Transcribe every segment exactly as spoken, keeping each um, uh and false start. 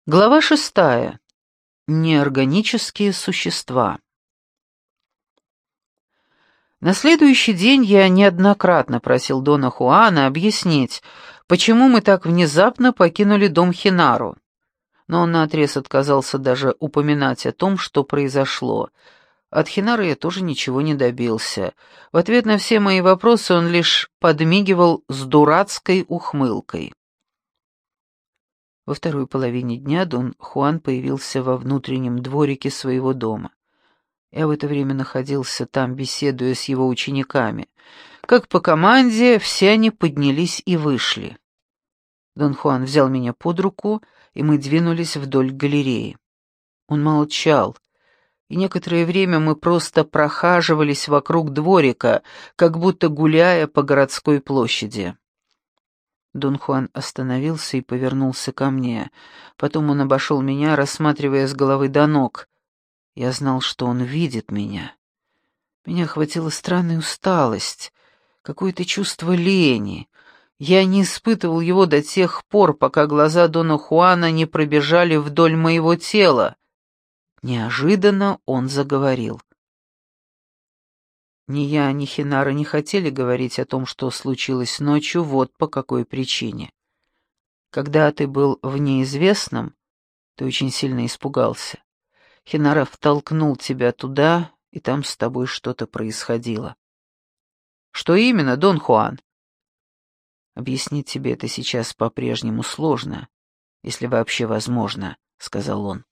Глава шестая. Неорганические существа. На следующий день я неоднократно просил Дона Хуана объяснить, почему мы так внезапно покинули дом Хинару, но он наотрез отказался даже упоминать о том, что произошло. От Хинары я тоже ничего не добился. В ответ на все мои вопросы он лишь подмигивал с дурацкой ухмылкой. Во второй половине дня Дон Хуан появился во внутреннем дворике своего дома. Я в это время находился там, беседуя с его учениками. Как по команде, все они поднялись и вышли. Дон Хуан взял меня под руку, и мы двинулись вдоль галереи. Он молчал, и некоторое время мы просто прохаживались вокруг дворика, как будто гуляя по городской площади. Дон Хуан остановился и повернулся ко мне. Потом он обошел меня, рассматривая с головы до ног. Я знал, что он видит меня. Меня охватила странная усталость, какое-то чувство лени. Я не испытывал его до тех пор, пока глаза Дона Хуана не пробежали вдоль моего тела. Неожиданно он заговорил. Ни я, ни Хинара не хотели говорить о том, что случилось ночью, вот по какой причине. Когда ты был в неизвестном, ты очень сильно испугался. Хинара втолкнул тебя туда, и там с тобой что-то происходило. Что именно, Дон Хуан? Объяснить тебе это сейчас по-прежнему сложно, если вообще возможно, — сказал он.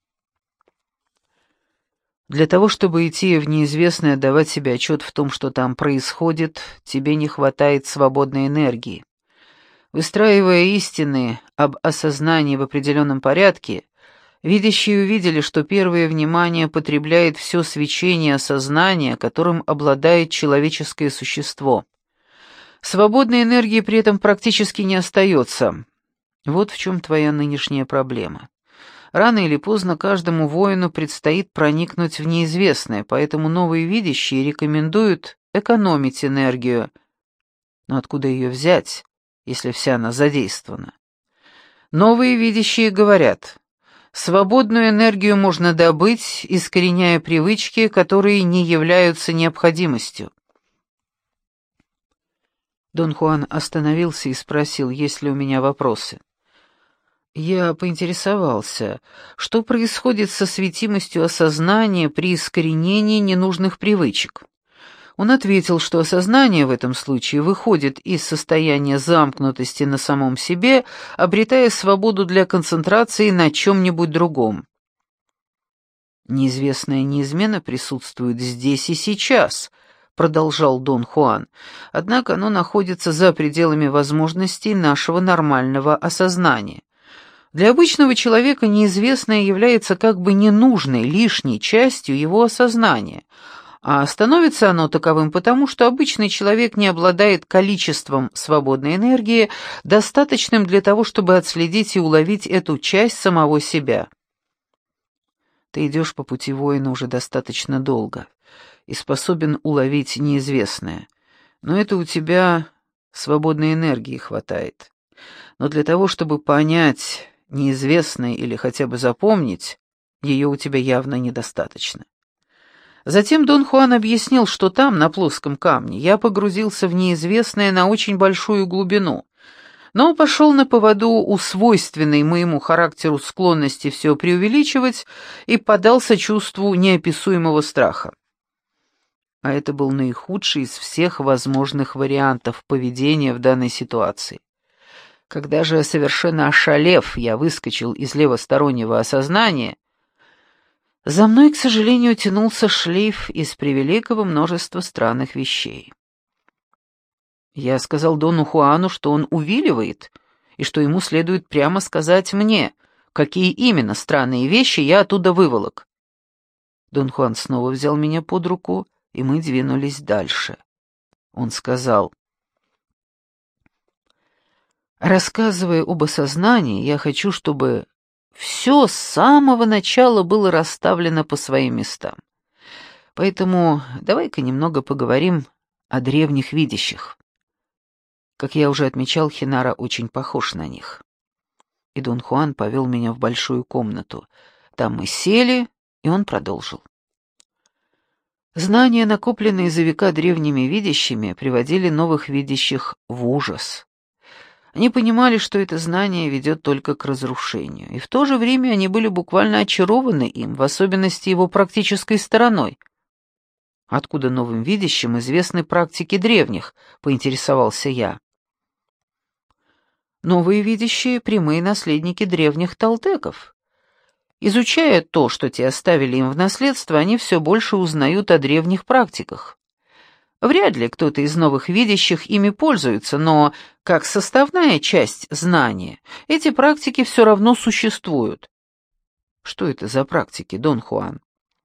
Для того, чтобы идти в неизвестное, давать себе отчет в том, что там происходит, тебе не хватает свободной энергии. Выстраивая истины об осознании в определенном порядке, видящие увидели, что первое внимание потребляет все свечение осознания, которым обладает человеческое существо. Свободной энергии при этом практически не остается. Вот в чем твоя нынешняя проблема. Рано или поздно каждому воину предстоит проникнуть в неизвестное, поэтому новые видящие рекомендуют экономить энергию. Но откуда ее взять, если вся она задействована? Новые видящие говорят, свободную энергию можно добыть, искореняя привычки, которые не являются необходимостью. Дон Хуан остановился и спросил, есть ли у меня вопросы. Я поинтересовался, что происходит со светимостью осознания при искоренении ненужных привычек. Он ответил, что осознание в этом случае выходит из состояния замкнутости на самом себе, обретая свободу для концентрации на чем-нибудь другом. «Неизвестное неизменно присутствует здесь и сейчас», — продолжал Дон Хуан, «однако оно находится за пределами возможностей нашего нормального осознания. Для обычного человека неизвестное является как бы ненужной, лишней частью его осознания, а становится оно таковым потому, что обычный человек не обладает количеством свободной энергии, достаточным для того, чтобы отследить и уловить эту часть самого себя. Ты идешь по пути воина уже достаточно долго и способен уловить неизвестное, но это у тебя свободной энергии хватает. Но для того, чтобы понять неизвестное или хотя бы запомнить, ее у тебя явно недостаточно. Затем Дон Хуан объяснил, что там, на плоском камне, я погрузился в неизвестное на очень большую глубину, но пошел на поводу у свойственной моему характеру склонности все преувеличивать и поддался чувству неописуемого страха. А это был наихудший из всех возможных вариантов поведения в данной ситуации. Когда же, совершенно ошалев, я выскочил из левостороннего осознания, за мной, к сожалению, тянулся шлейф из превеликого множества странных вещей. Я сказал Дону Хуану, что он увиливает, и что ему следует прямо сказать мне, какие именно странные вещи я оттуда выволок. Дон Хуан снова взял меня под руку, и мы двинулись дальше. Он сказал: рассказывая об осознании, я хочу, чтобы все с самого начала было расставлено по своим местам. Поэтому давай-ка немного поговорим о древних видящих. Как я уже отмечал, Хинара очень похож на них. И Дон Хуан повел меня в большую комнату. Там мы сели, и он продолжил. Знания, накопленные за века древними видящими, приводили новых видящих в ужас. Они понимали, что это знание ведет только к разрушению, и в то же время они были буквально очарованы им, в особенности его практической стороной. «Откуда новым видящим известны практики древних?» — поинтересовался я. Новые видящие — прямые наследники древних толтеков. Изучая то, что те оставили им в наследство, они все больше узнают о древних практиках. Вряд ли кто-то из новых видящих ими пользуется, но, как составная часть знания, эти практики все равно существуют. Что это за практики, Дон Хуан?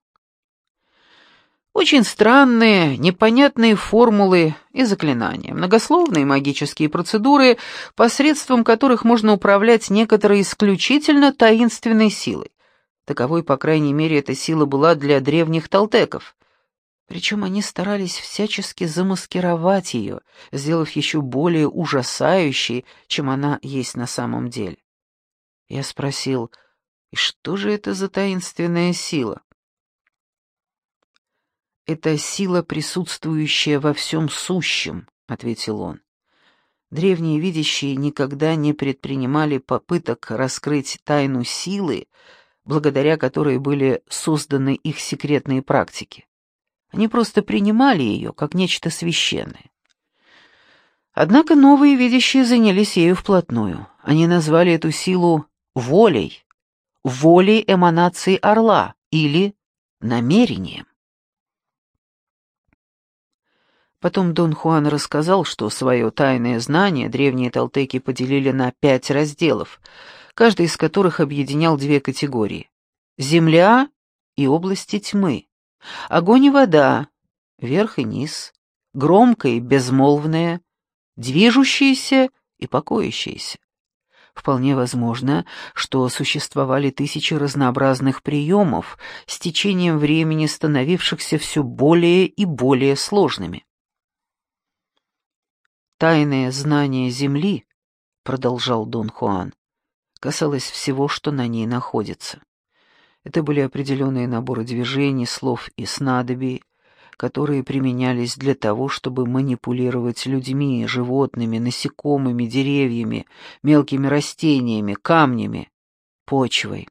Очень странные, непонятные формулы и заклинания, многословные магические процедуры, посредством которых можно управлять некоторой исключительно таинственной силой. Таковой, по крайней мере, эта сила была для древних толтеков. Причем они старались всячески замаскировать ее, сделав еще более ужасающей, чем она есть на самом деле. Я спросил, и что же это за таинственная сила? «Это сила, присутствующая во всем сущем», — ответил он. Древние видящие никогда не предпринимали попыток раскрыть тайну силы, благодаря которой были созданы их секретные практики. Они просто принимали ее как нечто священное. Однако новые видящие занялись ею вплотную. Они назвали эту силу волей, волей эманации орла или намерением. Потом Дон Хуан рассказал, что свое тайное знание древние толтеки поделили на пять разделов, каждый из которых объединял две категории — земля и области тьмы, огонь и вода, верх и низ, громкое и безмолвное, движущееся и покоящееся. Вполне возможно, что существовали тысячи разнообразных приемов, с течением времени становившихся все более и более сложными. «Тайное знание Земли», — продолжал Дон Хуан, — касалось всего, что на ней находится. Это были определенные наборы движений, слов и снадобий, которые применялись для того, чтобы манипулировать людьми, животными, насекомыми, деревьями, мелкими растениями, камнями, почвой.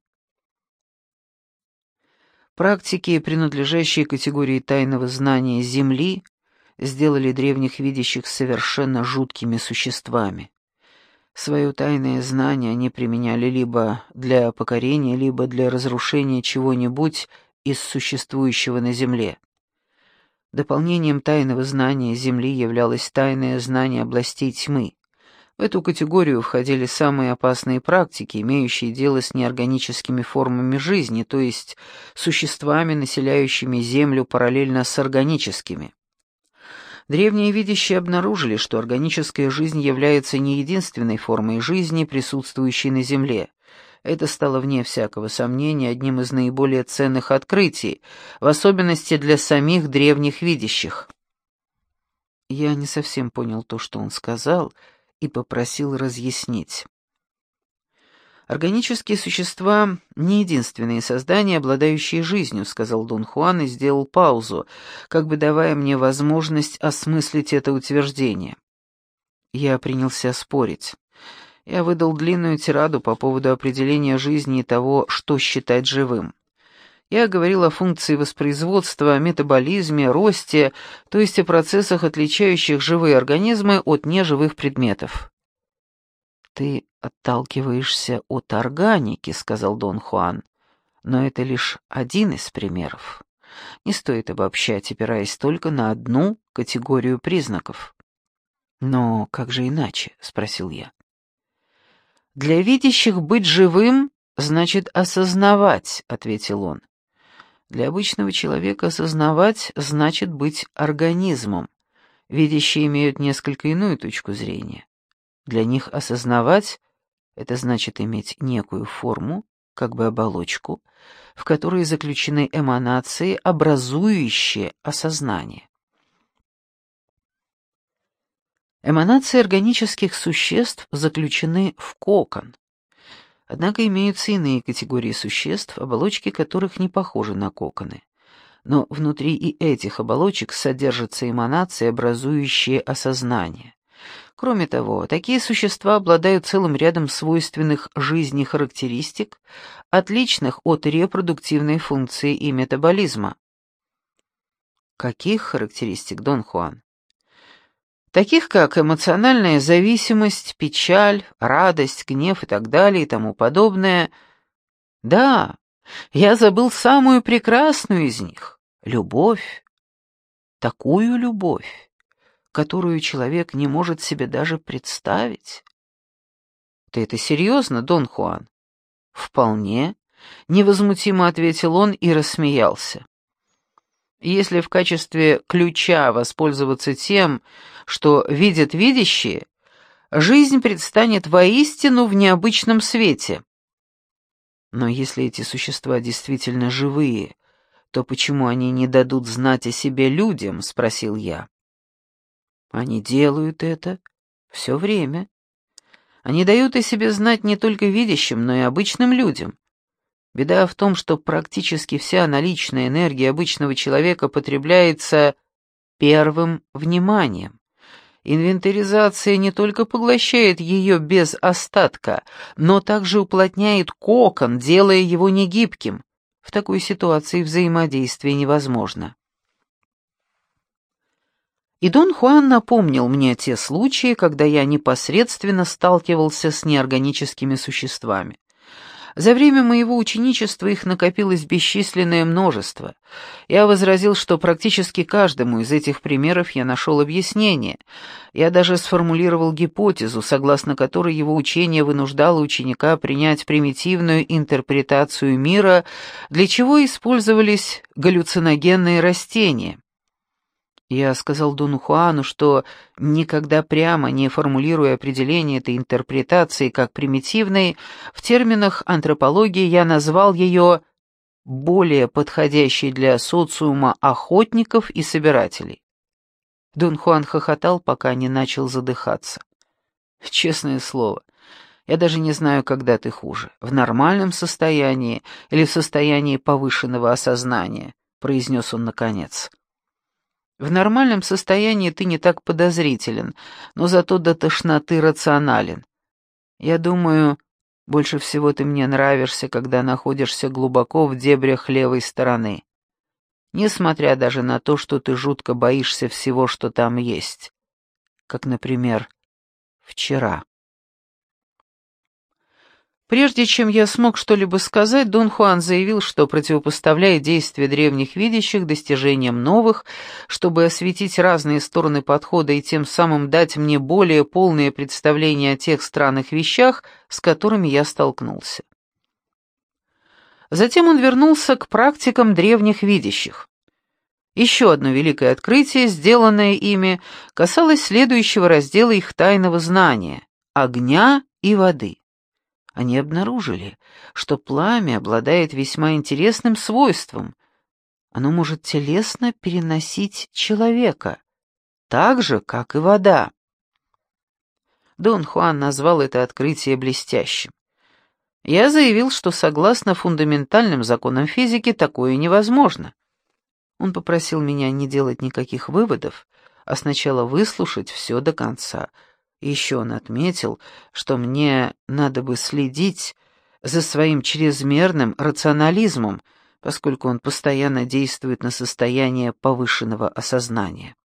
Практики, принадлежащие категории тайного знания Земли, сделали древних видящих совершенно жуткими существами. Свое тайное знание они применяли либо для покорения, либо для разрушения чего-нибудь из существующего на Земле. Дополнением тайного знания Земли являлось тайное знание областей тьмы. В эту категорию входили самые опасные практики, имеющие дело с неорганическими формами жизни, то есть существами, населяющими Землю параллельно с органическими. Древние видящие обнаружили, что органическая жизнь является не единственной формой жизни, присутствующей на Земле. Это стало, вне всякого сомнения, одним из наиболее ценных открытий, в особенности для самих древних видящих. Я не совсем понял то, что он сказал, и попросил разъяснить. «Органические существа — не единственные создания, обладающие жизнью», — сказал Дон Хуан и сделал паузу, как бы давая мне возможность осмыслить это утверждение. Я принялся спорить. Я выдал длинную тираду по поводу определения жизни и того, что считать живым. Я говорил о функции воспроизводства, метаболизме, росте, то есть о процессах, отличающих живые организмы от неживых предметов. «Ты отталкиваешься от органики», — сказал Дон Хуан, — «но это лишь один из примеров. Не стоит обобщать, опираясь только на одну категорию признаков». «Но как же иначе?» — спросил я. «Для видящих быть живым значит осознавать», — ответил он. «Для обычного человека осознавать значит быть организмом. Видящие имеют несколько иную точку зрения. Для них осознавать — это значит иметь некую форму, как бы оболочку, в которой заключены эманации, образующие осознание. Эманации органических существ заключены в кокон. Однако имеются иные категории существ, оболочки которых не похожи на коконы. Но внутри и этих оболочек содержатся эманации, образующие осознание. Кроме того, такие существа обладают целым рядом свойственных жизни характеристик, отличных от репродуктивной функции и метаболизма. Каких характеристик, Дон Хуан? Таких как эмоциональная зависимость, печаль, радость, гнев и так далее и тому подобное. Да, я забыл самую прекрасную из них — любовь. Такую любовь, которую человек не может себе даже представить. Ты это серьезно, Дон Хуан? Вполне, невозмутимо ответил он и рассмеялся. Если в качестве ключа воспользоваться тем, что видят видящие, жизнь предстанет воистину в необычном свете. Но если эти существа действительно живые, то почему они не дадут знать о себе людям, спросил я. Они делают это все время. Они дают о себе знать не только видящим, но и обычным людям. Беда в том, что практически вся наличная энергия обычного человека потребляется первым вниманием. Инвентаризация не только поглощает ее без остатка, но также уплотняет кокон, делая его негибким. В такой ситуации взаимодействие невозможно. И Дон Хуан напомнил мне те случаи, когда я непосредственно сталкивался с неорганическими существами. За время моего ученичества их накопилось бесчисленное множество. Я возразил, что практически каждому из этих примеров я нашел объяснение. Я даже сформулировал гипотезу, согласно которой его учение вынуждало ученика принять примитивную интерпретацию мира, для чего использовались галлюциногенные растения. Я сказал Дону Хуану, что, никогда прямо не формулируя определение этой интерпретации как примитивной, в терминах антропологии я назвал ее более подходящей для социума охотников и собирателей. Дон Хуан хохотал, пока не начал задыхаться. Честное слово, я даже не знаю, когда ты хуже, в нормальном состоянии или в состоянии повышенного осознания, произнес он наконец. В нормальном состоянии ты не так подозрителен, но зато до тошноты рационален. Я думаю, больше всего ты мне нравишься, когда находишься глубоко в дебрях левой стороны. Несмотря даже на то, что ты жутко боишься всего, что там есть. Как, например, вчера. Прежде чем я смог что-либо сказать, Дон Хуан заявил, что противопоставляет действия древних видящих достижениям новых, чтобы осветить разные стороны подхода и тем самым дать мне более полное представление о тех странных вещах, с которыми я столкнулся. Затем он вернулся к практикам древних видящих. Еще одно великое открытие, сделанное ими, касалось следующего раздела их тайного знания — огня и воды. Они обнаружили, что пламя обладает весьма интересным свойством. Оно может телесно переносить человека, так же, как и вода. Дон Хуан назвал это открытие блестящим. Я заявил, что согласно фундаментальным законам физики такое невозможно. Он попросил меня не делать никаких выводов, а сначала выслушать все до конца. Еще он отметил, что мне надо бы следить за своим чрезмерным рационализмом, поскольку он постоянно действует на состояние повышенного осознания.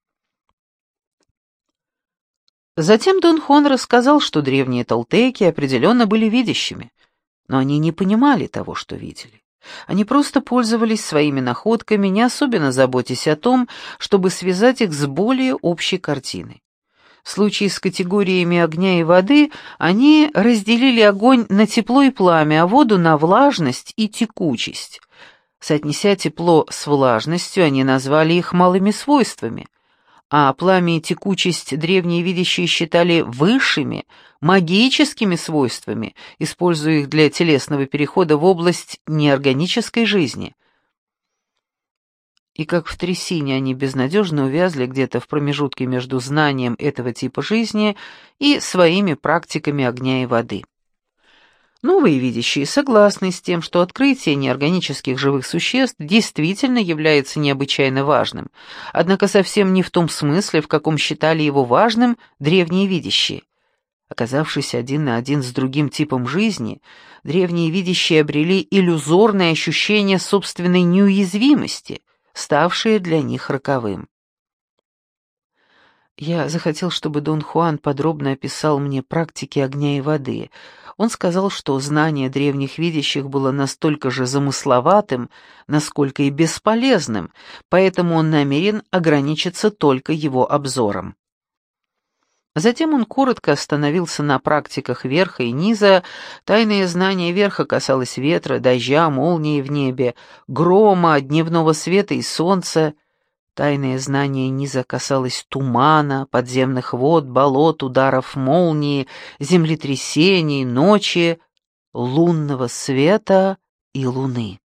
Затем Дон Хуан рассказал, что древние толтеки определенно были видящими, но они не понимали того, что видели. Они просто пользовались своими находками, не особенно заботясь о том, чтобы связать их с более общей картиной. В случае с категориями огня и воды они разделили огонь на тепло и пламя, а воду на влажность и текучесть. Соотнеся тепло с влажностью, они назвали их малыми свойствами, а пламя и текучесть древние видящие считали высшими, магическими свойствами, используя их для телесного перехода в область неорганической жизни. И как в трясине они безнадежно увязли где-то в промежутке между знанием этого типа жизни и своими практиками огня и воды. Новые видящие согласны с тем, что открытие неорганических живых существ действительно является необычайно важным, однако совсем не в том смысле, в каком считали его важным древние видящие. Оказавшись один на один с другим типом жизни, древние видящие обрели иллюзорное ощущение собственной неуязвимости, ставшее для них роковым. Я захотел, чтобы Дон Хуан подробно описал мне практики огня и воды. Он сказал, что знание древних видящих было настолько же замысловатым, насколько и бесполезным, поэтому он намерен ограничиться только его обзором. Затем он коротко остановился на практиках верха и низа. Тайное знание верха касалось ветра, дождя, молнии в небе, грома, дневного света и солнца. Тайное знание низа касалось тумана, подземных вод, болот, ударов молнии, землетрясений, ночи, лунного света и луны.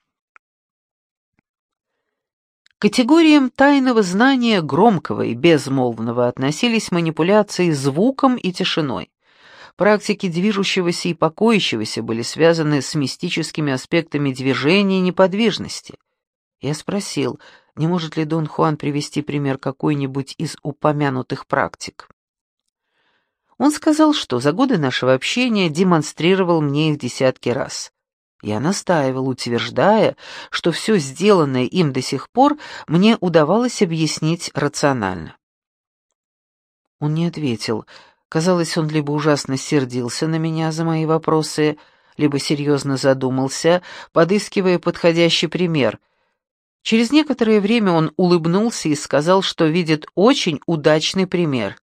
К категориям тайного знания громкого и безмолвного относились манипуляции звуком и тишиной. Практики движущегося и покоящегося были связаны с мистическими аспектами движения и неподвижности. Я спросил, не может ли Дон Хуан привести пример какой-нибудь из упомянутых практик. Он сказал, что за годы нашего общения демонстрировал мне их десятки раз. Я настаивал, утверждая, что все сделанное им до сих пор мне удавалось объяснить рационально. Он не ответил. Казалось, он либо ужасно сердился на меня за мои вопросы, либо серьезно задумался, подыскивая подходящий пример. Через некоторое время он улыбнулся и сказал, что видит очень удачный пример.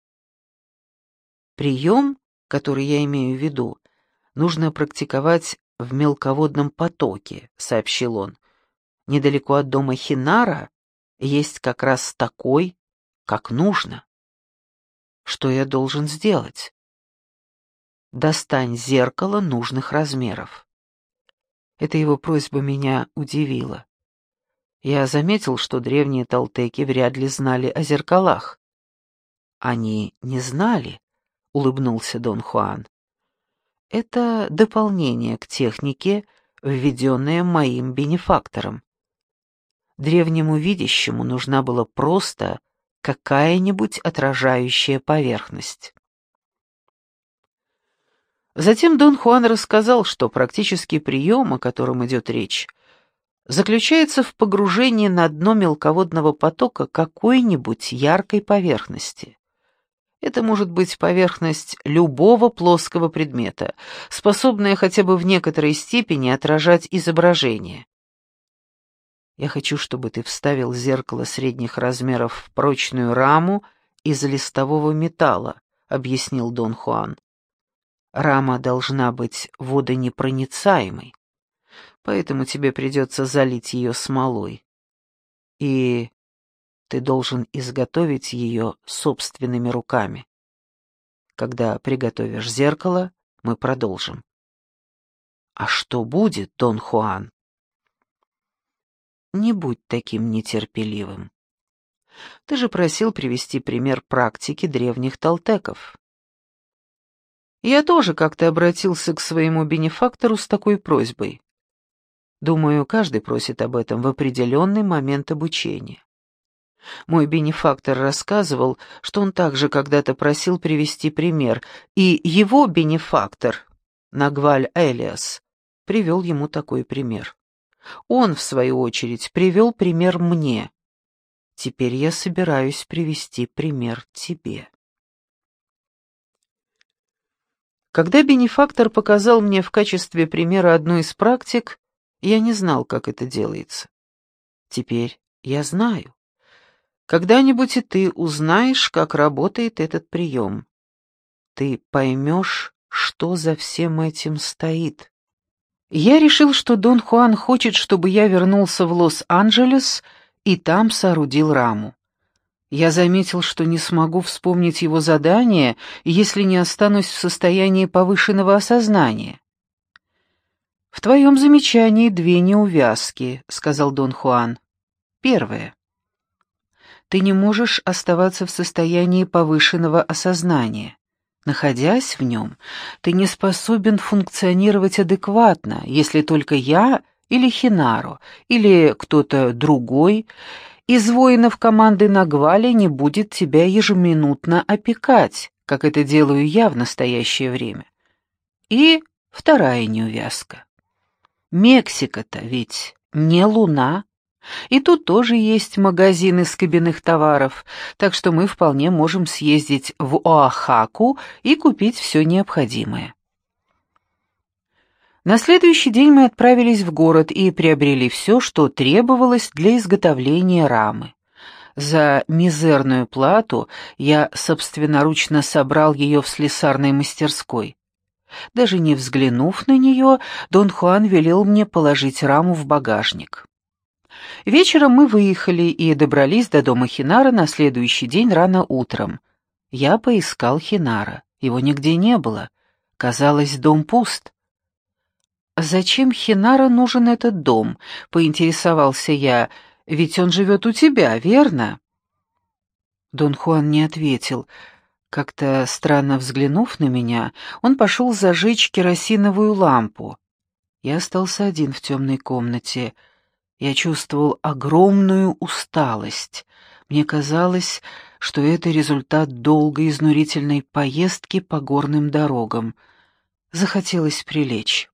Прием, который я имею в виду, нужно практиковать в мелководном потоке, сообщил он. Недалеко от дома Хинара есть как раз такой, как нужно. Что я должен сделать? Достань зеркало нужных размеров. Эта его просьба меня удивила. Я заметил, что древние толтеки вряд ли знали о зеркалах. Они не знали, улыбнулся Дон Хуан. Это дополнение к технике, введенное моим бенефактором. Древнему видящему нужна была просто какая-нибудь отражающая поверхность. Затем Дон Хуан рассказал, что практический прием, о котором идет речь, заключается в погружении на дно мелководного потока какой-нибудь яркой поверхности. Это может быть поверхность любого плоского предмета, способная хотя бы в некоторой степени отражать изображение. Я хочу, чтобы ты вставил зеркало средних размеров в прочную раму из листового металла, объяснил Дон Хуан. Рама должна быть водонепроницаемой, поэтому тебе придется залить ее смолой. И ты должен изготовить ее собственными руками. Когда приготовишь зеркало, мы продолжим. А что будет, Дон Хуан? Не будь таким нетерпеливым. Ты же просил привести пример практики древних толтеков. Я тоже как-то обратился к своему бенефактору с такой просьбой. Думаю, каждый просит об этом в определенный момент обучения. Мой бенефактор рассказывал, что он также когда-то просил привести пример, и его бенефактор, Нагваль Элиас, привел ему такой пример. Он, в свою очередь, привел пример мне. Теперь я собираюсь привести пример тебе. Когда бенефактор показал мне в качестве примера одну из практик, я не знал, как это делается. Теперь я знаю. Когда-нибудь и ты узнаешь, как работает этот прием. Ты поймешь, что за всем этим стоит. Я решил, что Дон Хуан хочет, чтобы я вернулся в Лос-Анджелес и там соорудил раму. Я заметил, что не смогу вспомнить его задание, если не останусь в состоянии повышенного осознания. «В твоем замечании две неувязки», — сказал Дон Хуан. «Первое. Ты не можешь оставаться в состоянии повышенного осознания. Находясь в нем, ты не способен функционировать адекватно, если только я или Хинару, или кто-то другой из воинов команды Нагвали не будет тебя ежеминутно опекать, как это делаю я в настоящее время. И вторая неувязка. Мексика-то ведь не Луна. И тут тоже есть магазины скобяных товаров, так что мы вполне можем съездить в Оахаку и купить все необходимое. На следующий день мы отправились в город и приобрели все, что требовалось для изготовления рамы. За мизерную плату я собственноручно собрал ее в слесарной мастерской. Даже не взглянув на нее, Дон Хуан велел мне положить раму в багажник. Вечером мы выехали и добрались до дома Хинара на следующий день рано утром. Я поискал Хинара. Его нигде не было. Казалось, дом пуст. «Зачем Хинара нужен этот дом?» — поинтересовался я. «Ведь он живет у тебя, верно?» Дон Хуан не ответил. Как-то странно взглянув на меня, он пошел зажечь керосиновую лампу. Я остался один в темной комнате. Я чувствовал огромную усталость. Мне казалось, что это результат долгой изнурительной поездки по горным дорогам. Захотелось прилечь.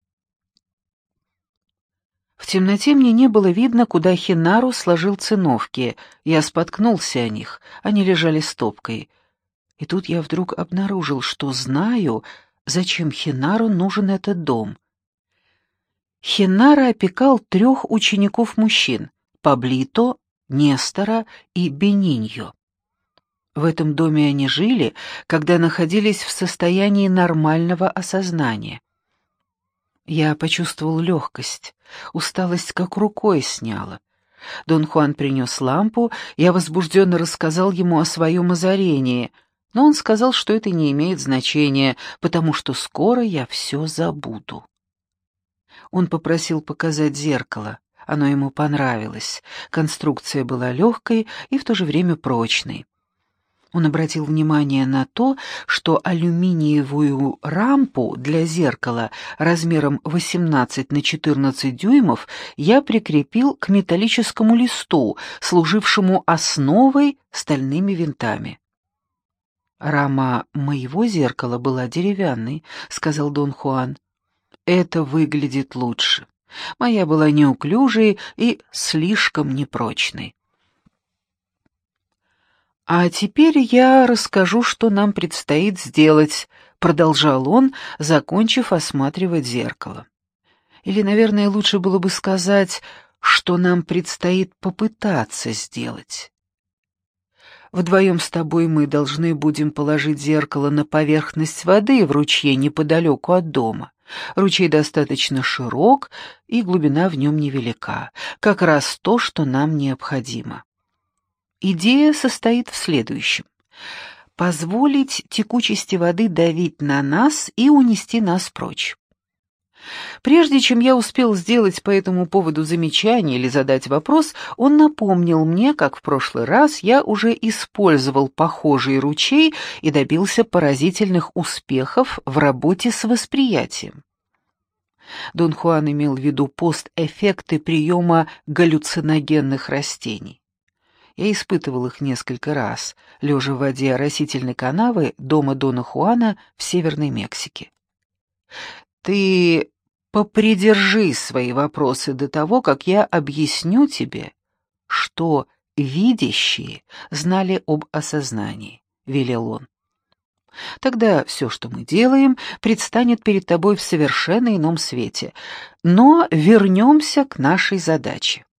В темноте мне не было видно, куда Хинару сложил циновки. Я споткнулся о них, они лежали стопкой. И тут я вдруг обнаружил, что знаю, зачем Хинару нужен этот дом. Хинара опекал трех учеников-мужчин — Паблито, Нестора и Бениньо. В этом доме они жили, когда находились в состоянии нормального осознания. Я почувствовал легкость, усталость как рукой сняла. Дон Хуан принес лампу, я возбужденно рассказал ему о своем озарении, но он сказал, что это не имеет значения, потому что скоро я все забуду. Он попросил показать зеркало. Оно ему понравилось. Конструкция была легкой и в то же время прочной. Он обратил внимание на то, что алюминиевую рампу для зеркала размером восемнадцать на четырнадцать дюймов я прикрепил к металлическому листу, служившему основой стальными винтами. «Рама моего зеркала была деревянной», — сказал Дон Хуан. «Это выглядит лучше. Моя была неуклюжей и слишком непрочной». «А теперь я расскажу, что нам предстоит сделать», — продолжал он, закончив осматривать зеркало. «Или, наверное, лучше было бы сказать, что нам предстоит попытаться сделать. Вдвоем с тобой мы должны будем положить зеркало на поверхность воды в ручье неподалеку от дома. Ручей достаточно широк, и глубина в нем невелика. Как раз то, что нам необходимо. Идея состоит в следующем. Позволить текучести воды давить на нас и унести нас прочь. Прежде чем я успел сделать по этому поводу замечание или задать вопрос, он напомнил мне, как в прошлый раз я уже использовал похожий ручей и добился поразительных успехов в работе с восприятием. Дон Хуан имел в виду постэффекты приема галлюциногенных растений. Я испытывал их несколько раз, лежа в воде оросительной канавы дома Дона Хуана в Северной Мексике. Ты попридержи свои вопросы до того, как я объясню тебе, что видящие знали об осознании, — велел он. Тогда все, что мы делаем, предстанет перед тобой в совершенно ином свете. Но вернемся к нашей задаче.